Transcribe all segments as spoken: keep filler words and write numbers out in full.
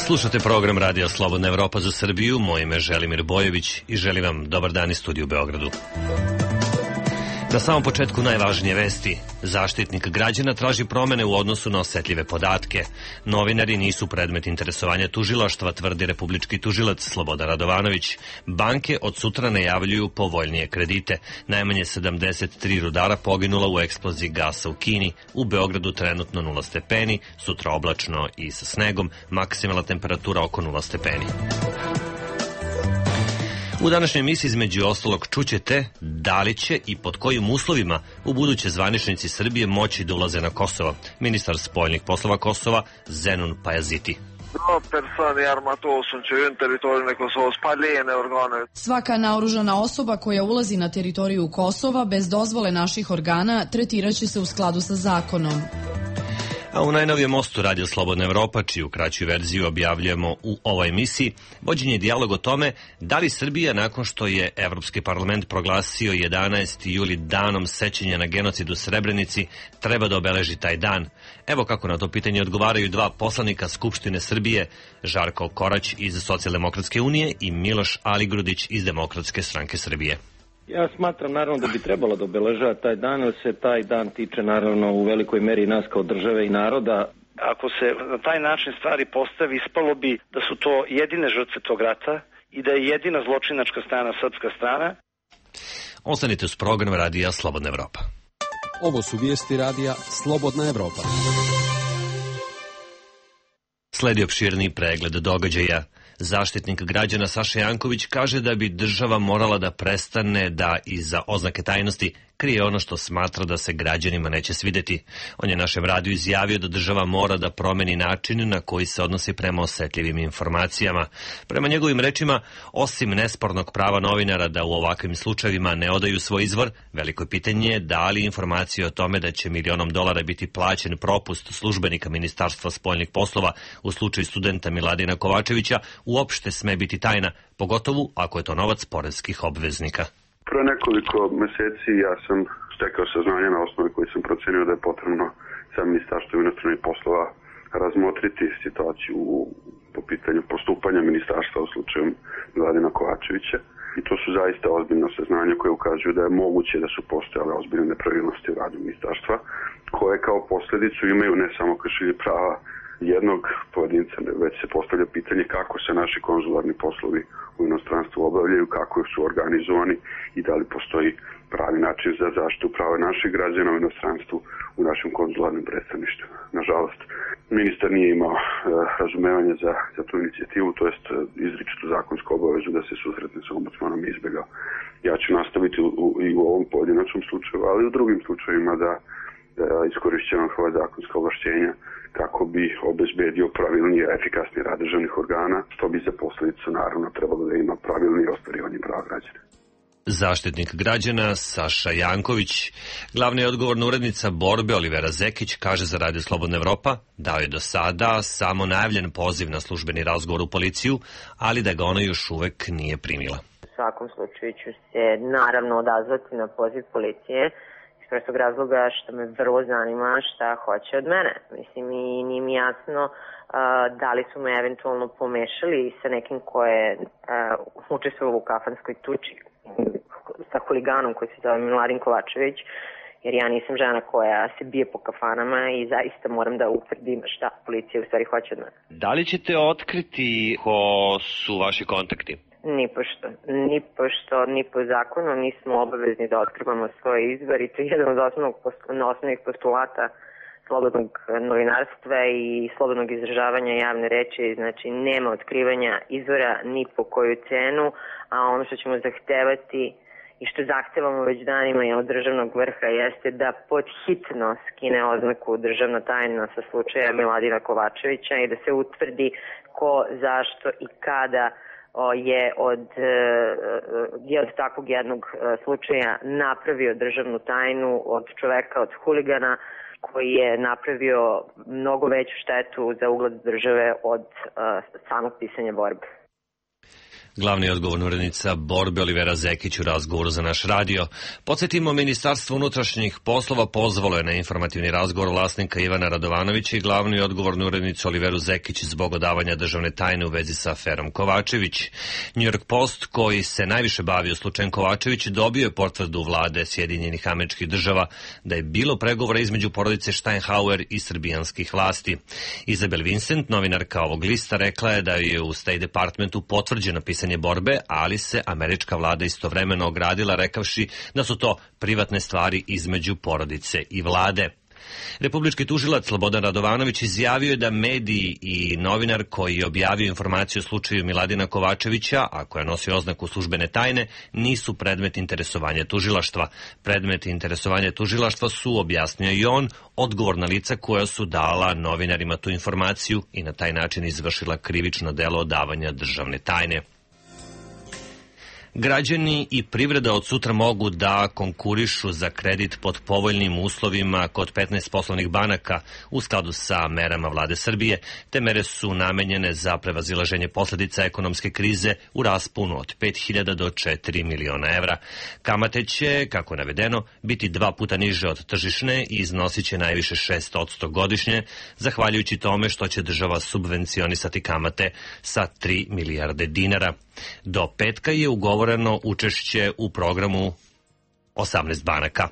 Slušate program Radija Slobodna Evropa za Srbiju, moje ime je Želimir Bojović i želim vam dobar dan iz studiju u Beogradu. Na samom početku najvažnije vesti. Zaštitnik građana traži promene u odnosu na osetljive podatke. Novinari nisu predmet interesovanja tužilaštva, tvrdi republički tužilac Slobodan Radovanović. Banke od sutra najavljuju povoljnije kredite. Najmanje sedamdeset tri rudara poginula u eksploziji gasa u Kini. U Beogradu trenutno nula stepeni, sutra oblačno i sa snegom, maksimalna temperatura oko nula stepeni. U današnjoj emisiji između ostalog čućete da li će i pod kojim uslovima u buduće zvaničnici Srbije moći da ulaze na Kosovo. Ministar spoljnih poslova Kosova Zenun Pajaziti. Svaka naoružana osoba koja ulazi na teritoriju Kosova bez dozvole naših organa tretiraće se u skladu sa zakonom. A u najnovijem mostu Radio Slobodna Evropa, čiju kraću verziju objavljujemo u ovoj emisiji, vođen je dijalog o tome da li Srbija, nakon što je Evropski parlament proglasio jedanaesti juli danom sećanja na genocid u Srebrenici, treba da obeleži taj dan. Evo kako na to pitanje odgovaraju dva poslanika Skupštine Srbije, Žarko Korać iz Socijaldemokratske unije i Miloš Aligrudić iz Demokratske stranke Srbije. Ja smatram naravno da bi trebalo da obeležava taj dan, jer se taj dan tiče naravno u velikoj meri nas kao države i naroda. Ako se na taj način stvari postavi, ispalo bi da su to jedine žrtve tog rata i da je jedina zločinačka strana srpska strana. Ostanite uz program Radija Slobodna Evropa. Ovo su vijesti Radija Slobodna Evropa. Sledi opširni pregled događaja. Zaštitnik građana Saša Janković kaže da bi država morala da prestane da iza oznake tajnosti krije ono što smatra da se građanima neće svideti. On je našem radiju izjavio da država mora da promeni način na koji se odnosi prema osetljivim informacijama. Prema njegovim rečima, osim nespornog prava novinara da u ovakvim slučajevima ne odaju svoj izvor, veliko pitanje je da li informacije o tome da će milionom dolara biti plaćen propust službenika Ministarstva spoljnih poslova u slučaju studenta Miladina Kovačevića uopšte sme biti tajna, pogotovo ako je to novac poreskih obveznika. Pre nekoliko meseci ja sam stekao saznanje na osnovi koji sam procenio da je potrebno sa Ministarstvo inostranih poslova razmotriti situaciju po pitanju postupanja ministarstva u slučaju Miladina Kovačevića. I to su zaista ozbiljno saznanja koje ukazuju da je moguće da su postojale ozbiljne nepravilnosti u radu ministarstva, koje kao posledicu imaju ne samo kršenje prava jednog pojedinca, već se postavlja pitanje kako se naši konzularni poslovi u inostranstvu obavljaju, kako su organizovani i da li postoji pravi način za zaštitu prava naših građana u inostranstvu u našem konzularnom predstavništvu. Nažalost, ministar nije imao e, razumevanje za, za tu inicijativu, to jest izričitu zakonsku obavezu da se susretne sa ombudsmanom i izbegao. Ja ću nastaviti u, u, i u ovom pojedinačnom slučaju, ali i u drugim slučajevima da, da iskorišćavam svoje zakonske ovlašćenja kako bi obezbedio pravilnije, efikasniji rad državnih organa, što bi za posledicu naravno trebalo da ima pravilnije ostvarivanje prava građana. Zaštitnik građana Saša Janković, glavna i odgovorna urednica borbe Olivera Zekić, kaže za Radio Slobodna Evropa da je do sada samo najavljen poziv na službeni razgovor u policiju, ali da ga ona još uvek nije primila. U svakom slučaju ću se naravno odazvati na poziv policije, prostog razloga što me vrlo zanima šta hoće od mene. Mislim, i nije mi jasno uh, da li su me eventualno pomešali sa nekim ko je uh, učestvovao u kafanskoj tuči sa huliganom koji se zove Miladin Kovačević, jer ja nisam žena koja se bije po kafanama i zaista moram da utvrdim šta policija u stvari hoće od mene. Da li ćete otkriti ko su vaši kontakti? Ni pošto, ni pošto, ni po zakonu nismo obavezni da otkrivamo svoje izvor i to je jedan od osnovnog, osnovnih postulata slobodnog novinarstva i slobodnog izražavanja javne reči, znači nema otkrivanja izvora ni po koju cenu, a ono što ćemo zahtevati i što zahtevamo već danima i od državnog vrha jeste da podhitno skine oznaku državna tajna sa slučaja Miladina Kovačevića i da se utvrdi ko, zašto i kada je od, je od takvog jednog slučaja napravio državnu tajnu od čoveka, od huligana koji je napravio mnogo veću štetu za ugled države od samog pisanja borbe. Glavni odgovorna urednica borbe Olivera Zekić u razgovoru za naš radio. Podsjetimo, Ministarstvo unutrašnjih poslova pozvalo je na informativni razgovor vlasnika Ivana Radovanovića i glavni odgovornu urednicu Oliveru Zekić zbog odavanja državne tajne u vezi sa aferom Kovačević. New York Post, koji se najviše bavio slučajem Kovačević, dobio je potvrdu vlade Sjedinjenih Američkih Država da je bilo pregovora između porodice Steinhauer i srbijanskih vlasti. Isabel Vincent, novinarka ovog lista, rekla je da je u State Departmentu potvrđeno pisanje borbe, ali se američka vlada istovremeno ogradila rekavši da su to privatne stvari između porodice i vlade. Republički tužilac Slobodan Radovanović izjavio je da mediji i novinar koji je objavio informaciju o slučaju Miladina Kovačevića, a koja nosi oznaku službene tajne, nisu predmet interesovanja tužilaštva. Predmet interesovanja tužilaštva su, objasnio i on, odgovorna lica koja su dala novinarima tu informaciju i na taj način izvršila krivično delo odavanja državne tajne. Građani i privreda od sutra mogu da konkurišu za kredit pod povoljnim uslovima kod petnaest poslovnih banaka u skladu sa merama vlade Srbije. Te mere su namenjene za prevazilaženje posledica ekonomske krize u rasponu od pet hiljada do četiri miliona evra. Kamate će, kako je navedeno, biti dva puta niže od tržišne i iznosit će najviše šest posto godišnje, zahvaljujući tome što će država subvencionisati kamate sa tri milijarde dinara. Do petka je ugovoreno učešće u programu osamnaest banaka.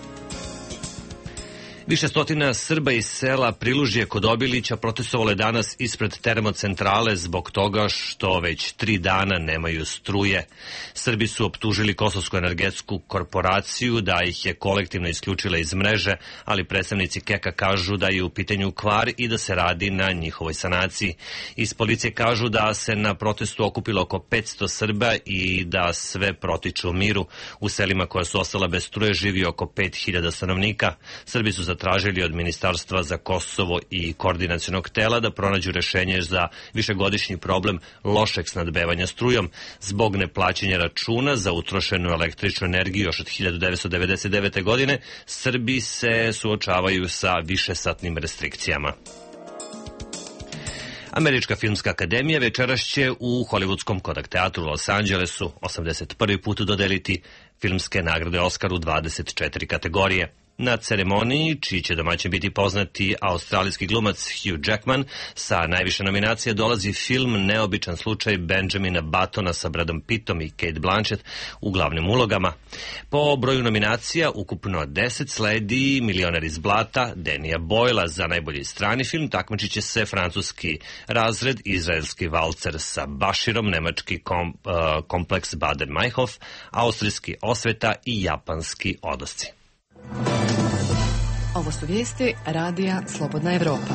Više stotina Srba iz sela Prilužje kod Obilića protestovalo je danas ispred termocentrale zbog toga što već tri dana nemaju struje. Srbi su optužili Kosovsku energetsku korporaciju da ih je kolektivno isključila iz mreže, ali predstavnici Keka kažu da je u pitanju kvar i da se radi na njihovoj sanaciji. Iz policije kažu da se na protestu okupilo oko petsto Srba i da sve protiče u miru. U selima koja su ostala bez struje živi oko pet hiljada stanovnika. Srbi su za tražili od Ministarstva za Kosovo i koordinacionog tela da pronađu rešenje za višegodišnji problem lošeg snadbevanja strujom. Zbog neplaćanja računa za utrošenu električnu energiju još od hiljadu devetsto devedeset devete. godine, Srbi se suočavaju sa višesatnim restrikcijama. Američka filmska akademija večeras će u hollywoodskom Kodak teatru u Los Angelesu osamdeset prvi put dodeliti filmske nagrade Oskar u dvadeset četiri kategorije. Na ceremoniji, čiji će domaćin biti poznati australijski glumac Hugh Jackman, sa najviše nominacija dolazi film Neobičan slučaj Benjamina Buttona sa Bradom Pittom i Kate Blanchett u glavnim ulogama. Po broju nominacija, ukupno deset, sledi Milioner iz blata Denija Boyla za najbolji strani film, takmičit će se francuski Razred, izraelski Valcer sa Baširom, nemački kom, uh, kompleks Baden-Meinhof, austrijski Osveta i japanski Odosci. Ovo su vijesti radija Slobodna Evropa.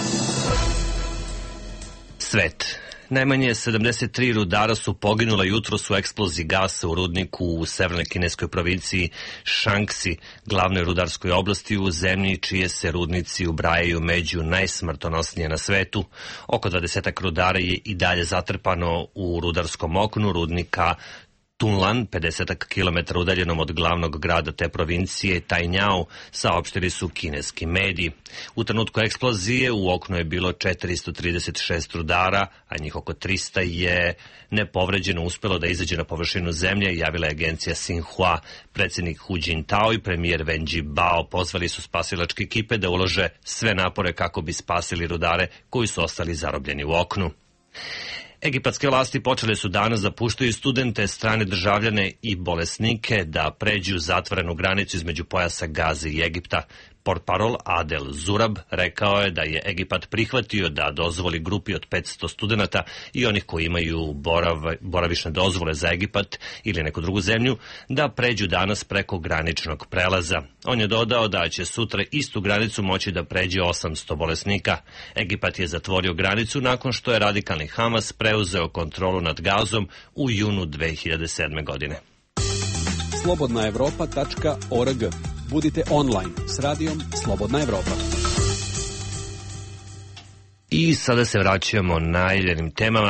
Svet. Najmanje sedamdeset tri rudara su poginula jutros u eksploziji gasa u rudniku u severnoj kineskoj provinciji Shaanxi, glavnoj rudarskoj oblasti u zemlji čije se rudnici ubrajaju među najsmrtonosnije na svetu. Oko dvadesetak rudara je i dalje zatrpano u rudarskom oknu rudnika Tunlan, pedeset kilometara udaljenom od glavnog grada te provincije, Tajnjao, saopštili su kineski mediji. U trenutku eksplozije u oknu je bilo četiristo trideset šest rudara, a njih oko trista je nepovređeno uspelo da izađe na površinu zemlje, javila je agencija Xinhua. Predsjednik Hu Jintao i premijer Wen Jiabao pozvali su spasilačke ekipe da ulože sve napore kako bi spasili rudare koji su ostali zarobljeni u oknu. Egipatske vlasti počele su danas da puštaju studente, strane državljane i bolesnike da pređu zatvorenu granicu između pojasa Gaze i Egipta. Portparol Adel Zurab rekao je da je Egipat prihvatio da dozvoli grupi od petsto studenata i onih koji imaju borav, boravišne dozvole za Egipat ili neku drugu zemlju da pređu danas preko graničnog prelaza. On je dodao da će sutra istu granicu moći da pređe osamsto bolesnika. Egipat je zatvorio granicu nakon što je radikalni Hamas preuzeo kontrolu nad Gazom u junu dve hiljade sedme. godine. slobodna evropa tačka org. Budite online s radijom Slobodna Evropa. I sada se vraćamo najavljenim temama.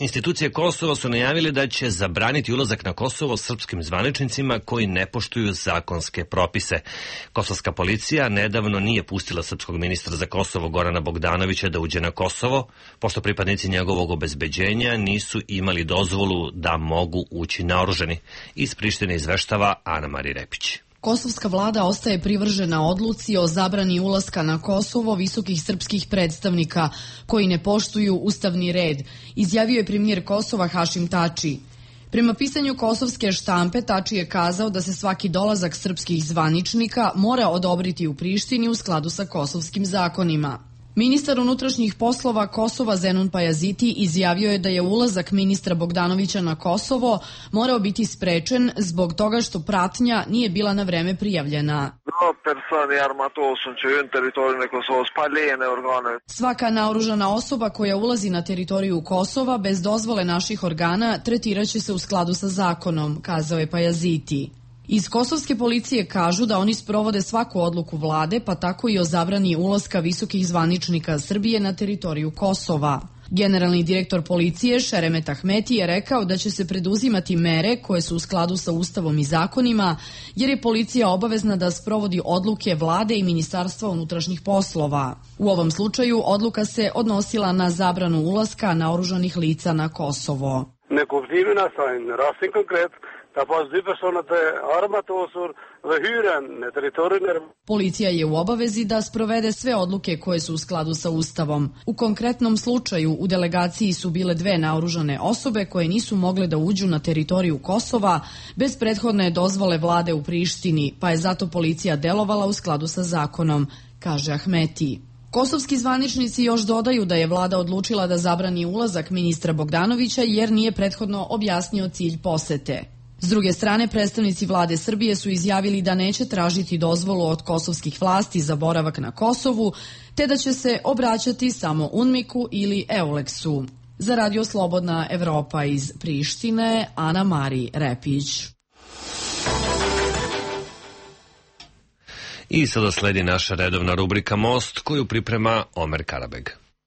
Institucije Kosova su najavile da će zabraniti ulazak na Kosovo srpskim zvaničnicima koji ne poštuju zakonske propise. Kosovska policija nedavno nije pustila srpskog ministra za Kosovo Gorana Bogdanovića da uđe na Kosovo, pošto pripadnici njegovog obezbeđenja nisu imali dozvolu da mogu ući naoružani. Iz Prištine izveštava Ana Marija Repić. Kosovska vlada ostaje privržena odluci o zabrani ulaska na Kosovo visokih srpskih predstavnika koji ne poštuju ustavni red, izjavio je premijer Kosova Hašim Tači. Prema pisanju kosovske štampe, Tači je kazao da se svaki dolazak srpskih zvaničnika mora odobriti u Prištini u skladu sa kosovskim zakonima. Ministar unutrašnjih poslova Kosova Zenun Pajaziti izjavio je da je ulazak ministra Bogdanovića na Kosovo morao biti sprečen zbog toga što pratnja nije bila na vreme prijavljena. Svaka naoružana osoba koja ulazi na teritoriju Kosova bez dozvole naših organa tretiraće se u skladu sa zakonom, kazao je Pajaziti. Iz kosovske policije kažu da oni sprovode svaku odluku vlade, pa tako i o zabrani ulaska visokih zvaničnika Srbije na teritoriju Kosova. Generalni direktor policije Šeremet Ahmeti je rekao da će se preduzimati mere koje su u skladu sa ustavom i zakonima, jer je policija obavezna da sprovodi odluke vlade i Ministarstva unutrašnjih poslova. U ovom slučaju odluka se odnosila na zabranu ulaska naoružanih lica na Kosovo. Ne kuptimin asajn, rastin konkret, da pas dy persona të armatosur dhe hyren në teritorin e... Policija je u obavezi da sprovede sve odluke koje su u skladu sa Ustavom. U konkretnom slučaju u delegaciji su bile dve naoružane osobe koje nisu mogle da uđu na teritoriju Kosova bez prethodne dozvole vlade u Prištini, pa je zato policija delovala u skladu sa zakonom, kaže Ahmeti. Kosovski zvaničnici još dodaju da je vlada odlučila da zabrani ulazak ministra Bogdanovića jer nije prethodno objasnio cilj posete. S druge strane, predstavnici vlade Srbije su izjavili da neće tražiti dozvolu od kosovskih vlasti za boravak na Kosovu, te da će se obraćati samo UNMIK-u ili EULEX-u. Za Radio Slobodna Evropa iz Prištine, Ana Marija Repić. I sada sledi naša redovna rubrika Most, koju priprema Omer Karabeg.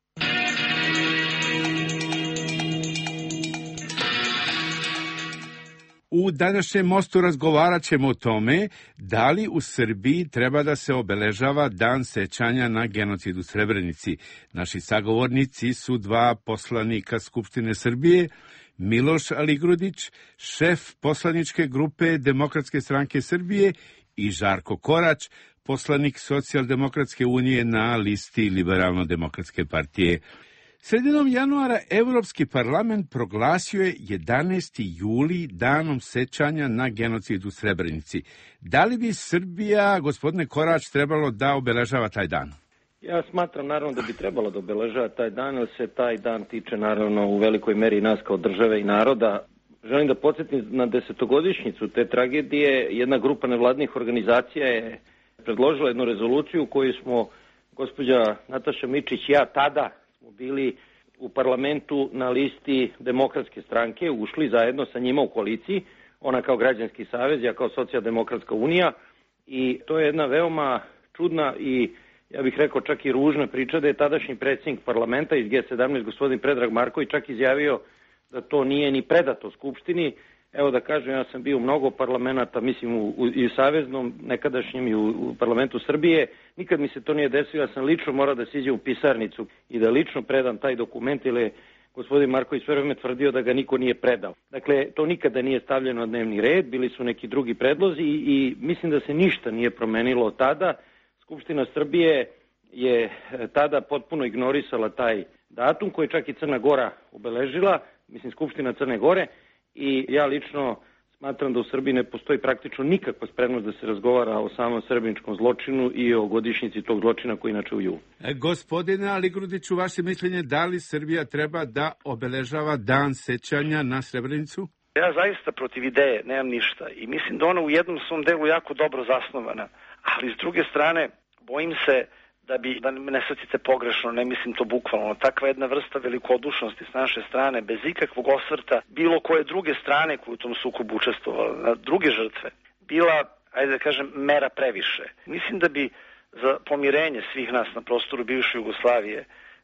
U današnjem Mostu razgovarat ćemo o tome da li u Srbiji treba da se obeležava dan sećanja na genocid u Srebrenici. Naši sagovornici su dva poslanika Skupštine Srbije, Miloš Aligrudić, šef poslaničke grupe Demokratske stranke Srbije, i Žarko Korać, poslanik Socijaldemokratske unije na listi Liberalno-demokratske partije. Sredinom januara Evropski parlament proglasio je jedanaesti juli danom sećanja na genocid u Srebrenici. Da li bi Srbija, gospodine Korać, trebalo da obeležava taj dan? Ja smatram naravno da bi trebalo da obeležava taj dan, jer se taj dan tiče naravno u velikoj meri nas kao države i naroda. Želim da podsjetim na desetogodišnjicu te tragedije. Jedna grupa nevladnih organizacija je predložila jednu rezoluciju u kojoj smo, gospođa Nataša Mičić i ja tada smo bili u parlamentu na listi Demokratske stranke, ušli zajedno sa njima u koaliciji, ona kao Građanski savez, ja kao Socijaldemokratska unija, i to je jedna veoma čudna i ja bih rekao čak i ružna priča da je tadašnji predsjednik parlamenta iz G sedamnaest, gospodin Predrag Marković, čak izjavio da to nije ni predato Skupštini. Evo da kažem, ja sam bio u mnogo parlamenta, mislim u, u, i u Saveznom, nekadašnjem i u, u parlamentu Srbije. Nikad mi se to nije desilo, ja sam lično morao da siđem u pisarnicu i da lično predam taj dokument, jer je gospodin Marković sve vreme tvrdio da ga niko nije predao. Dakle, to nikada nije stavljeno na dnevni red, bili su neki drugi predlozi i, i mislim da se ništa nije promenilo od tada. Skupština Srbije je tada potpuno ignorisala taj datum koji čak i Crna Gora obeležila, mislim Skupština Crne Gore, i ja lično smatram da u Srbiji ne postoji praktično nikakva spremnost da se razgovara o samom srebreničkom zločinu i o godišnjici tog zločina koji inače u julu. E, gospodine Aligrudiću, vaše mišljenje da li Srbija treba da obeležava dan sećanja na Srebrenicu? Ja zaista protiv ideje nemam ništa i mislim da ona u jednom svom delu jako dobro zasnovana, ali s druge strane bojim se da bi, da ne shvatite pogrešno, ne mislim to bukvalno, takva jedna vrsta velikodušnosti s naše strane, bez ikakvog osvrta bilo koje druge strane koje u tom sukobu učestvovala, na druge žrtve, bila, ajde da kažem, mera previše. Mislim da bi za pomirenje svih nas na prostoru bivše Jugoslavije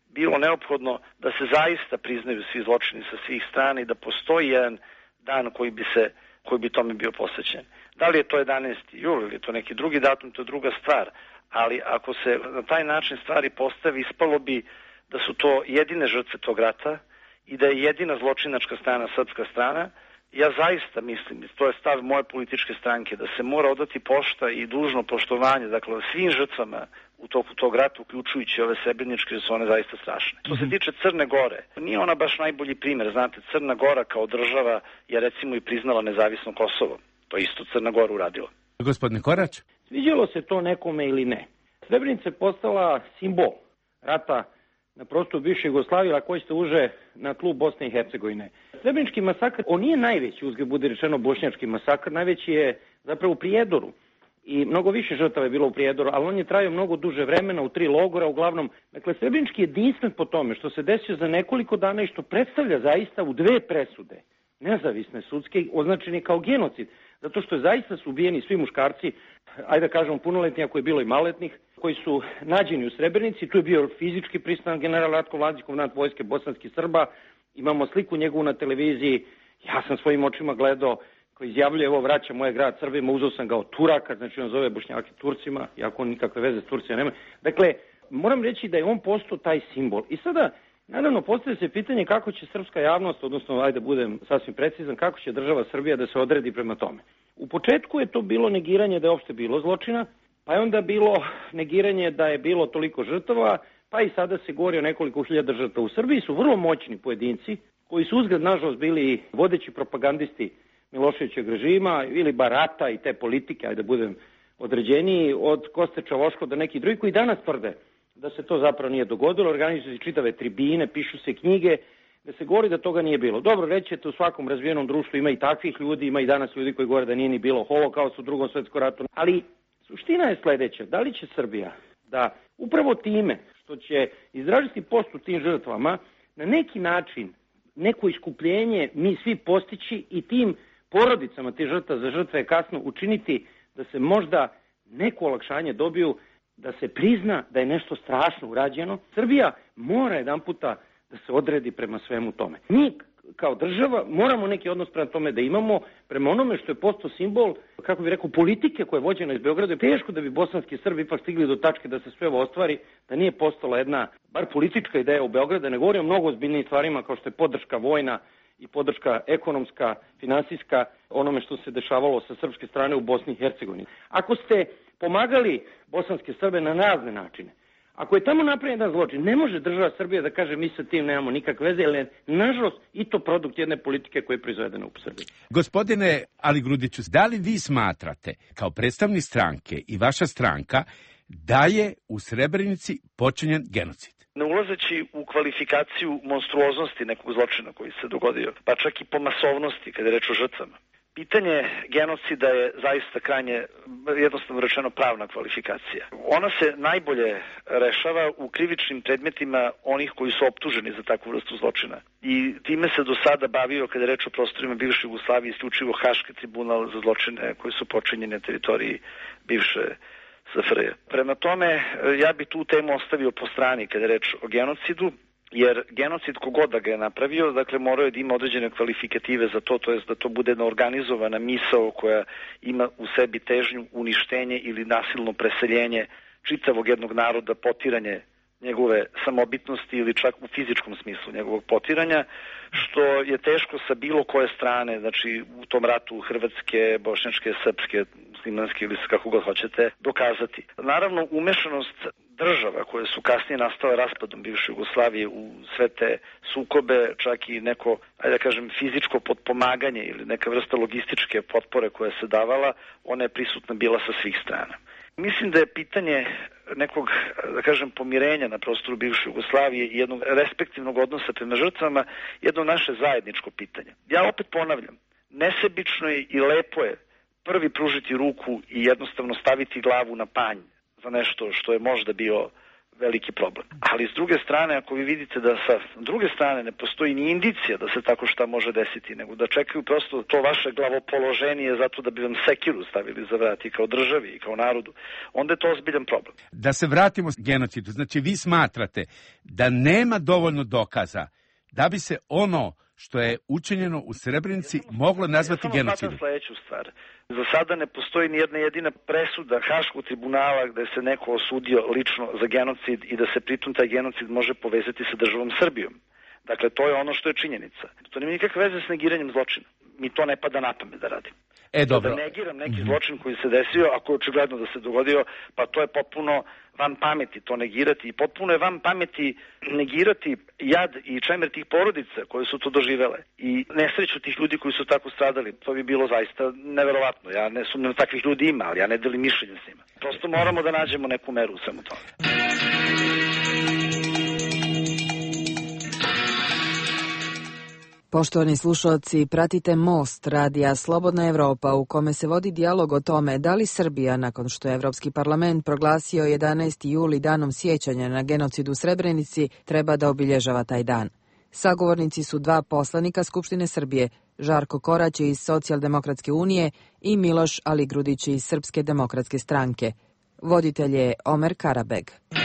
bilo neophodno da se zaista priznaju svi zločini sa svih strana i da postoji jedan dan koji bi se koji bi tome bio posvećen. Da li je to jedanaesti jul ili je to neki drugi datum, to je druga stvar, ali ako se na taj način stvari postavi, ispalo bi da su to jedine žrtve tog rata i da je jedina zločinačka strana srpska strana. Ja zaista mislim, to je stav moje političke stranke, da se mora odati pošta i dužno poštovanje, dakle, svim žrtvama u toku tog rata, uključujući ove srebreničke, jer su one zaista strašne. Što se tiče Crne Gore, nije ona baš najbolji primjer. Znate, Crna Gora kao država je recimo i priznala nezavisno Kosovo. To isto Crna Gora uradila. Gospodine Korać? Sviđalo se to nekome ili ne. Srebrenica je postala simbol rata na prostoru bivše Jugoslavije, a koji ste uže na tlu Bosne i Hercegovine. Srebrenički masakr, on nije najveći, uzgled bude rečeno bošnjački masakr, najveći je zapravo u Prijedoru. I mnogo više žrtava je bilo u Prijedoru, ali on je trajao mnogo duže vremena u tri logora, uglavnom. Dakle, Srebrenički je jedinstven po tome što se desio za nekoliko dana i što predstavlja zaista u dve presude, nezavisne sudske, označeni kao genocid. Zato što je zaista su ubijeni svi muškarci, ajde da kažemo punoletni, ako je bilo i maletnih, koji su nađeni u Srebrenici. Tu je bio fizički prisutan general Ratko Mladić, komandant vojske bosanskih Srba. Imamo sliku njegovu na televiziji. Ja sam svojim očima gledao koji izjavljuje, evo vraća moje grad Srbima, uzeo sam ga od Turaka, znači on zove Bošnjake Turcima, iako on nikakve veze s Turcija nema. Dakle, moram reći da je on postao taj simbol. I sada, naravno, postavlja se pitanje kako će srpska javnost, odnosno, ajde budem sasvim precizan, kako će država Srbija da se odredi prema tome. U početku je to bilo negiranje da je uopšte bilo zločina, pa je onda bilo negiranje da je bilo toliko žrtava, pa i sada se govori o nekoliko hiljada žrtava. U Srbiji su vrlo moćni pojedinci, koji su uzgled, nažalost, bili vodeći propagandisti Miloševićeg režima ili barata i te politike, ajde da budem određeniji, od Koste Čavoško do neki drugi, koji danas tvrde da se to zapravo nije dogodilo, organizuju se čitave tribine, pišu se knjige, da se govori da toga nije bilo. Dobro, rećete, u svakom razvijenom društvu ima i takvih ljudi, ima i danas ljudi koji govore da nije ni bilo holokaust u drugom svetskom ratu, ali suština je sledeća, da li će Srbija da upravo time što će izražiti poštu tim žrtvama na neki način neko iskupljenje mi svi postići i tim porodicama tih žrtva za žrtve kasno učiniti da se možda neko olakšanje dobiju, da se prizna da je nešto strašno urađeno. Srbija mora jedan puta da se odredi prema svemu tome. Mi kao država moramo neki odnos prema tome da imamo, prema onome što je postao simbol, kako bih rekao, politike koja je vođena iz Beograda. Teško da bi bosanski Srbi ipak stigli do tačke da se sve ovo ostvari, da nije postala jedna, bar politička ideja u Beogradu, ne govorim o mnogo ozbiljnijim stvarima kao što je podrška vojna i podrška ekonomska, finansijska, onome što se dešavalo sa srpske strane u Bosni i Hercegovini. Ako ste pomagali bosanske Srbe na razne načine, ako je tamo napravljen jedan zločin, ne može država Srbija da kaže mi sa tim nemamo nikakve veze, jer je, nažalost, i to produkt jedne politike koja je proizvedena u Srbiji. Gospodine Ali Grudiću, da li vi smatrate, kao predstavnik stranke i vaša stranka, da je u Srebrenici počinjen genocid? Ne ulazeći u kvalifikaciju monstruoznosti nekog zločina koji se dogodio, pa čak i po masovnosti kada je reč o žrtvama. Pitanje genocida je zaista krajnje, jednostavno rečeno, pravna kvalifikacija. Ona se najbolje rešava u krivičnim predmetima onih koji su optuženi za takvu vrstu zločina. I time se do sada bavio, kada je reč o prostorima bivše Jugoslavije, isključivo Haški tribunal za zločine koji su počinjeni na teritoriji bivše S F R J. Prema tome, ja bi tu temu ostavio po strani kada je reč o genocidu, jer genocid kogod da ga je napravio, dakle morao je da ima određene kvalifikative za to, to jest da to bude jedna organizovana misao koja ima u sebi težnju uništenje ili nasilno preseljenje čitavog jednog naroda, potiranje njegove samobitnosti ili čak u fizičkom smislu njegovog potiranja, što je teško sa bilo koje strane, znači u tom ratu Hrvatske, Bošnjačke, Srpske, muslimanske ili kako god hoćete, dokazati. Naravno, umešanost država koje su kasnije nastale raspadom bivše Jugoslavije u sve te sukobe, čak i neko, ajde da kažem, fizičko potpomaganje ili neka vrsta logističke potpore koja se davala, ona je prisutna bila sa svih strana. Mislim da je pitanje nekog, da kažem, pomirenja na prostoru bivše Jugoslavije i jednog respektivnog odnosa prema žrtvama jedno naše zajedničko pitanje. Ja opet ponavljam, nesebično je i lepo je prvi pružiti ruku i jednostavno staviti glavu na panj za nešto što je možda bio veliki problem. Ali s druge strane, ako vi vidite da sa druge strane ne postoji ni indicija da se tako šta može desiti, nego da čekaju prosto to vaše glavopoloženje zato da bi vam sekiru stavili za vrat i kao državi i kao narodu, onda je to ozbiljan problem. Da se vratimo genocidu, znači vi smatrate da nema dovoljno dokaza da bi se ono što je učinjeno u Srebrenici moglo nazvati ja genocidom. Ja samo sledeću stvar. Za sada ne postoji ni jedna jedina presuda Haškog tribunala gde se neko osudio lično za genocid i da se pritom taj genocid može povezati sa državom Srbijom. Dakle, to je ono što je činjenica. To nema nikakve veze s negiranjem zločina. Mi to ne pada na pamet da radimo. E, dobro. Da negiram neki zločin koji se desio, ako je očigledno da se dogodio, pa to je potpuno van pameti to negirati i potpuno je van pameti negirati jad i čemer tih porodica koje su to doživele i nesreću tih ljudi koji su tako stradali. To bi bilo zaista neverovatno. Ja ne sumnjam da takvih ljudi ima, ali ja ne delim mišljenje s njima. Prosto moramo da nađemo neku meru u svemu tome. Poštovani slušalci, pratite Most radija Slobodna Evropa u kome se vodi dijalog o tome da li Srbija, nakon što je Evropski parlament proglasio jedanaesti juli danom sjećanja na genocid u Srebrenici, treba da obilježava taj dan. Sagovornici su dva poslanika Skupštine Srbije, Žarko Korać iz Socijaldemokratske unije i Miloš Aligrudić iz Srpske demokratske stranke. Voditelj je Omer Karabeg.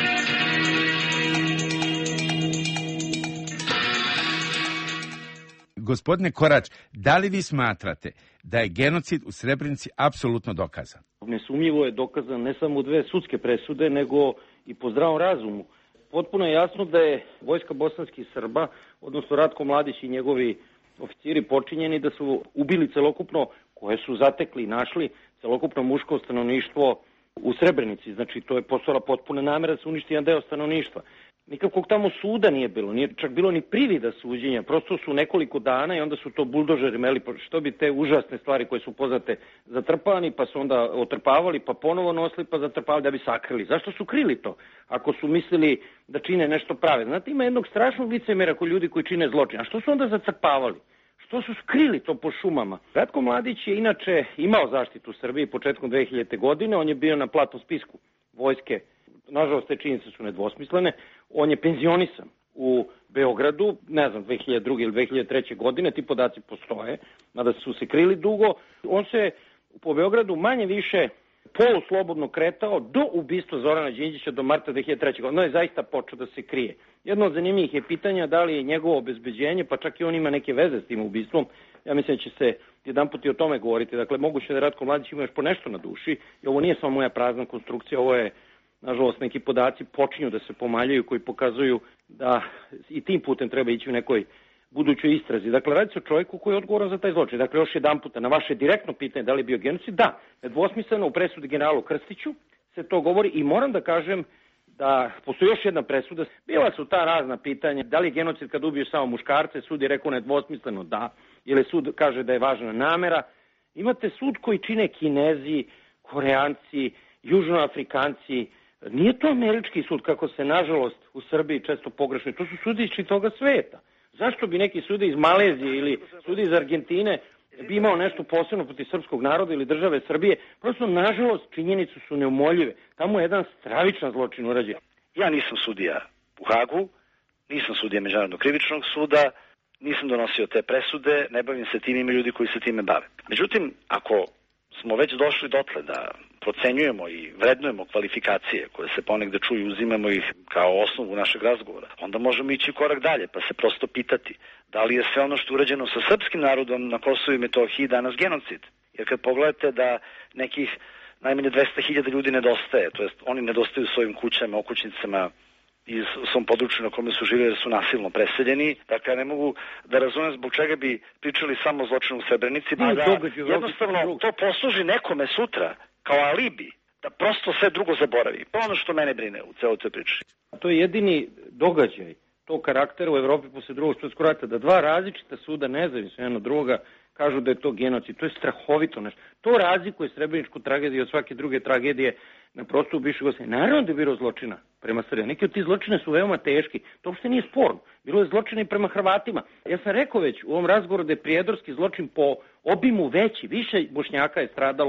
Gospodine Korać, da li vi smatrate da je genocid u Srebrenici apsolutno dokazan? Nesumnjivo je dokazan ne samo u dve sudske presude, nego i po zdravom razumu. Potpuno je jasno da je vojska bosanskih Srba, odnosno Ratko Mladić i njegovi oficiri počinjeni da su ubili celokupno, koje su zatekli i našli, celokupno muško stanovništvo u Srebrenici. Znači, to je postala potpuna namera da se uništi jedan deo stanovništva. Nikakvog tamo suda nije bilo, nije čak bilo ni privida suđenja, prosto su nekoliko dana i onda su to buldožeri meli, što bi te užasne stvari koje su poznate zatrpani, pa su onda otrpavali, pa ponovo nosili, pa zatrpavali da bi sakrili. Zašto su krili to, ako su mislili da čine nešto prave? Znate, ima jednog strašnog licemera kod ljudi koji čine zločine, a što su onda zatrpavali? Što su skrili to po šumama? Ratko Mladić je inače imao zaštitu u Srbiji početkom dve hiljadite. godine, on je bio na platnom spisku vojske. Nažalost, te činjenice su nedvosmislene. On je penzionisan u Beogradu, ne znam, dve hiljade druge ili dve hiljade treće. godine, ti podaci postoje, mada su se krili dugo. On se po Beogradu manje više poluslobodno kretao do ubistva Zorana Đinđića do marta dve hiljade treće. godine. On je zaista počeo da se krije. Jedno od zanimljivih je pitanja da li je njegovo obezbeđenje, pa čak i on ima neke veze s tim ubistvom. Ja mislim da će se jedan put i o tome govoriti. Dakle, moguće da Ratko Mladić ima još po nešto na duši. I ovo nije samo moja prazna konstrukcija, ovo je, nažalost, neki podaci počinju da se pomaljaju koji pokazuju da i tim putem treba ići u nekoj budućoj istrazi. Dakle, radi se o čovjeku koji je odgovoran za taj zločin. Dakle, još jedan puta, na vaše direktno pitanje da li je bio genocid, da, nedvosmisleno u presudi generalu Krstiću se to govori i moram da kažem da postoji još jedna presuda. Bila su ta razna pitanja, da li je genocid kad ubiju samo muškarce, sud je rekao nedvosmisleno da, ili sud kaže da je važna namera. Imate sud koji čine Kinezi, Koreanci, Južnoafrikanci. Nije to američki sud, kako se nažalost u Srbiji često pogrešno. To su sudi iz čitavog sveta. Zašto bi neki sudi iz Malezije ili sudi iz Argentine bi imao nešto posebno protiv srpskog naroda ili države Srbije? Prosto, nažalost, činjenicu su neumoljive. Tamo je jedan stravičan zločin urađen. Ja nisam sudija u Hagu, nisam sudija Međunarodnog krivičnog suda, nisam donosio te presude, ne bavim se tim, ima ljudi koji se time bave. Međutim, ako smo već došli dotle da procenjujemo i vrednujemo kvalifikacije koje se ponegde čuju, uzimamo ih kao osnovu našeg razgovora, onda možemo ići korak dalje, pa se prosto pitati da li je sve ono što je urađeno sa srpskim narodom na Kosovu i Metohiji danas genocid. Jer kad pogledate da nekih najmanje dvesta hiljada ljudi nedostaje, to jest oni nedostaju svojim kućama, okućnicama iz svom području na kome su živjeli, jer su nasilno preseljeni. Dakle, ja ne mogu da razumem zbog čega bi pričali samo o zločinu u Srebrenici, pa da jednostavno to posluži nekome sutra kao alibi, da prosto sve drugo zaboravi. To je ono što mene brine u celoj toj priči. To je jedini događaj tog karaktera u Evropi posle drugog svjetskog rata, da dva različita suda nezavisno jedno drugoga kažu da je to genocid. To je strahovito nešto. To razlikuje srebreničku tragediju od svake druge tragedije na prostoru bivše Jugoslavije. Naravno da je bilo zločina prema Srbima. Neki od tih zločina su veoma teški. To uopšte nije sporno. Bilo je zločina i prema Hrvatima. Ja sam rekao već u ovom razgovoru da je prijedorski zločin po obimu veći. Više Bošnjaka je stradalo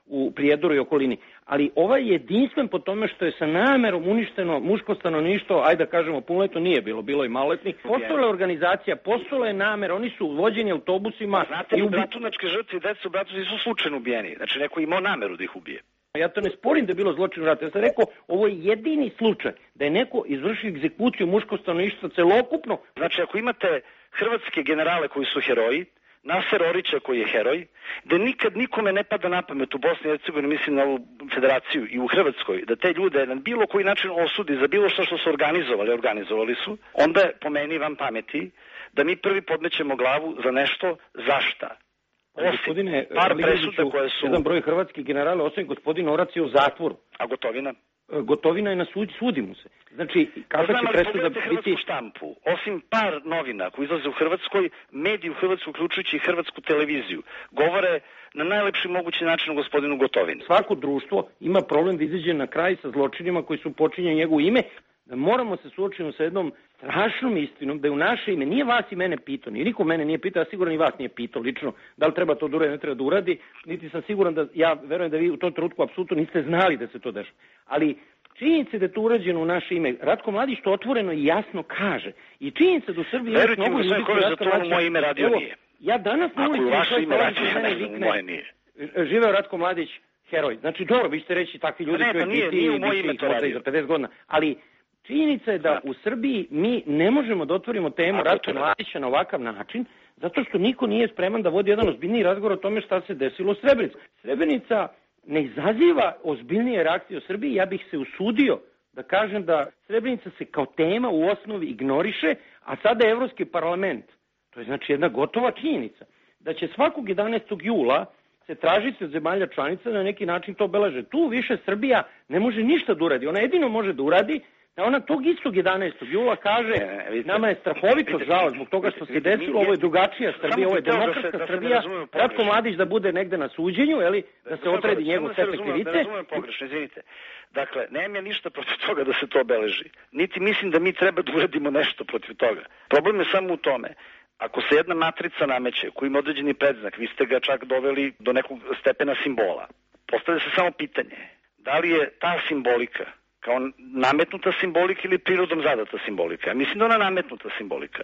u Prijedoru i okolini. Ali ovaj je jedinstven po tome što je sa namerom uništeno muško stanovništvo, ajde da kažemo punoletno nije bilo, bilo i maloletnih. Postojala je organizacija, postojala je namer, oni su vođeni autobusima. Znate, i u Bratunačke žrtve i deca u Bratunačke su slučajno ubijeni, znači neko imao nameru da ih ubije. Ja to ne sporim da je bilo zločin u ratu. Ja sam rekao, ovo je jedini slučaj da je neko izvršio egzekuciju muško stanovništva celokupno. Znači, ako imate hrvatske generale koji su heroji, Naser Orića koji je heroj, da nikad nikome ne pada na pamet u Bosni i Hercegovini, mislim na ovu federaciju i u Hrvatskoj, da te ljude na bilo koji način osudi za bilo što što su organizovali, organizovali su, onda je po meni van pameti da mi prvi podmećemo glavu za nešto za šta. Gospodine, par presuda koje su... Jedan broj hrvatskih generala, osim gospodin Orac je u zatvoru. A Gotovina? Gotovina je na sud, sudi mu se. Znači, kako će presuda biti... Hrvatsku štampu, osim par novina koji izlaze u Hrvatskoj, mediji u Hrvatskoj, uključujući i hrvatsku televiziju, govore na najlepši mogući način o gospodinu Gotovini. Svako društvo ima problem da izađe na kraj sa zločinima koji su počinjeni njegovo ime, da moramo se suočiti sa jednom strašnom istinom, da je u naše ime, nije vas i mene pitao, ni niko mene nije pitao, a sigurno i vas nije pitao lično, da li treba to da uradi, ne treba da uradi, niti sam siguran da, ja verujem da vi u tom trenutku apsolutno niste znali da se to dešava. Ali činjenica da je to urađeno u naše ime, Ratko Mladić to otvoreno i jasno kaže. I činjenica da u Srbiji... Verujte mi, sve koje za to moje ime radio evo, nije. Ja danas na ulici... Ako je vaše ime radio, ja ne znam, moje nije. Živeo Ratko Mladić, heroj. Znači, dobro, vi ćete reći takvi ljudi... Ne, pa nije, nije u moje ime to radio. pedeset godina, ali... Činjenica je da u Srbiji mi ne možemo da otvorimo temu Ratka Mladića na ovakav način, zato što niko nije spreman da vodi jedan ozbiljniji razgovor o tome šta se desilo u Srebrenici. Srebrenica ne izaziva ozbiljnije reakcije u Srbiji, ja bih se usudio da kažem da Srebrenica se kao tema u osnovi ignoriše, a sada je Evropski parlament, to je znači jedna gotova činjenica, da će svakog jedanaestog jula se tražiti od zemalja članica na neki način to obeleže. Tu više Srbija ne može ništa da uradi, ona jedino može da uradi da ona tog istog jedanaestog jula kaže e, vidite, nama je strahovito žao zbog toga što se desilo, ovo je drugačija Srbija, ovo je demokratska da se, Srbija, da Ratko Mladić da bude negde na suđenju, eli, da se otredi njegov stepe krivice. Da razumem pogrešno, izvinite. Dakle, nemam ja ništa protiv toga da se to obeleži. Niti mislim da mi treba da uradimo nešto protiv toga. Problem je samo u tome. Ako se jedna matrica nameće koji ima određeni predznak, vi ste ga čak doveli do nekog stepena simbola. Postavlja se samo pitanje, da li je ta simbolika kao nametnuta simbolika ili prirodom zadata simbolika. Ja mislim da ona nametnuta simbolika.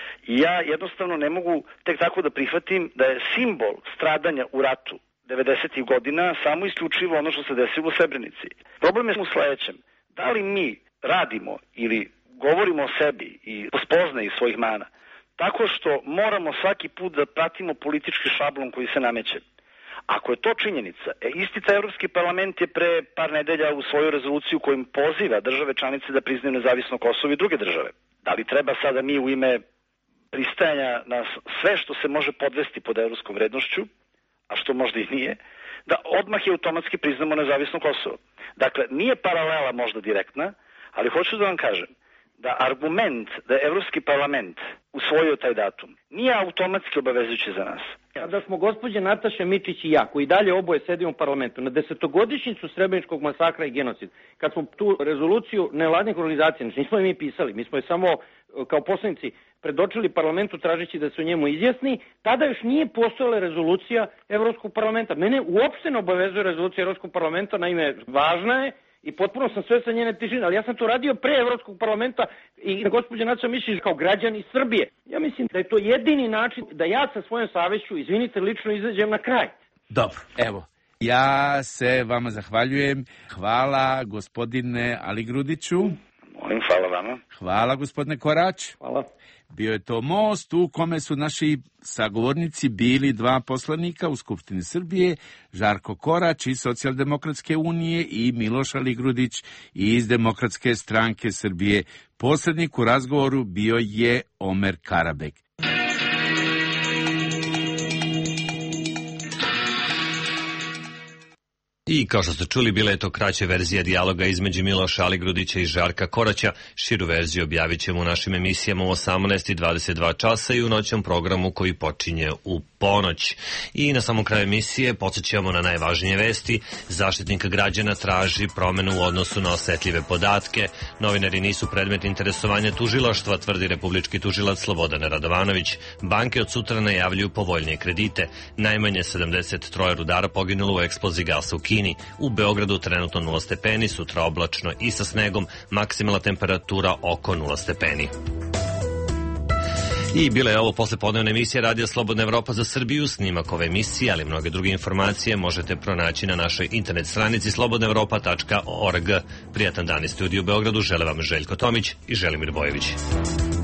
I ja jednostavno ne mogu tek tako da prihvatim da je simbol stradanja u ratu devedesetih godina samo isključivo ono što se desilo u Srebrenici. Problem je u sledećem. Da li mi radimo ili govorimo o sebi i o spoznaji svojih mana tako što moramo svaki put da pratimo politički šablon koji se nameće? Ako je to činjenica, e, isti taj Evropski parlament je pre par nedelja u svoju rezoluciju kojim poziva države članice da priznaju nezavisno Kosovo i druge države. Da li treba sada mi u ime pristajanja na sve što se može podvesti pod evropskom vrednošću, a što možda i nije, da odmah i automatski priznamo nezavisno Kosovo. Dakle, nije paralela možda direktna, ali hoću da vam kažem da argument da je Evropski parlament usvojio taj datum nije automatski obavezujući za nas. Kada smo gospođe Nataša Mičić i ja, koji dalje oboje sedimo u parlamentu, na desetogodišnjicu Srebreničkog masakra i genocida, kad smo tu rezoluciju nevladnih organizacija, znači nismo je mi pisali, mi smo je samo kao poslanici predočili parlamentu tražeći da se o njemu izjasni, tada još nije postojala rezolucija Evropskog parlamenta. Mene uopšte ne obavezuje rezolucija Evropskog parlamenta, naime važna je, i potpuno sam sve sa njene tišine, ali ja sam to radio pre Evropskog parlamenta i gospođa Nataša Mišić kao građani Srbije. Ja mislim da je to jedini način da ja sa svojom savešću, izvinite, lično izađem na kraj. Dobro, evo. Ja se vama zahvaljujem. Hvala gospodine Aligrudiću. Molim, hvala vama. Hvala gospodine Korać. Hvala. Bio je to most u kome su naši sagovornici bili dva poslanika u Skupštini Srbije, Žarko Korać iz Socijaldemokratske unije i Miloš Aligrudić iz Demokratske stranke Srbije. Posrednik u razgovoru bio je Omer Karabek. I kao što ste čuli, bila je to kraća verzija dijaloga između Miloša Aligrudića i Žarka Koraća. Širu verziju objavit ćemo u našim emisijama u osamnaest i dvadeset dva časa i u noćnom programu koji počinje u ponoć. I na samom kraju emisije podsjećamo na najvažnije vesti. Zaštitnik građana traži promenu u odnosu na osetljive podatke. Novinari nisu predmet interesovanja tužilaštva, tvrdi republički tužilac Slobodan Radovanović. Banke od sutra najavljuju povoljnije kredite. Najmanje sedamdeset troje rudara poginulo u eksploziji gasa u Kini. U Beogradu trenutno nula stepeni, sutra oblačno i sa snegom, maksimalna temperatura oko nula stepeni. I bila je ovo poslepodnevna emisija Radija Slobodna Evropa za Srbiju. Snimak ove emisije, ali i mnoge druge informacije možete pronaći na našoj internet stranici slobodna evropa tačka org. Prijatan dan iz studiju u Beogradu, žele vam Željko Tomić i Želimir Bojević.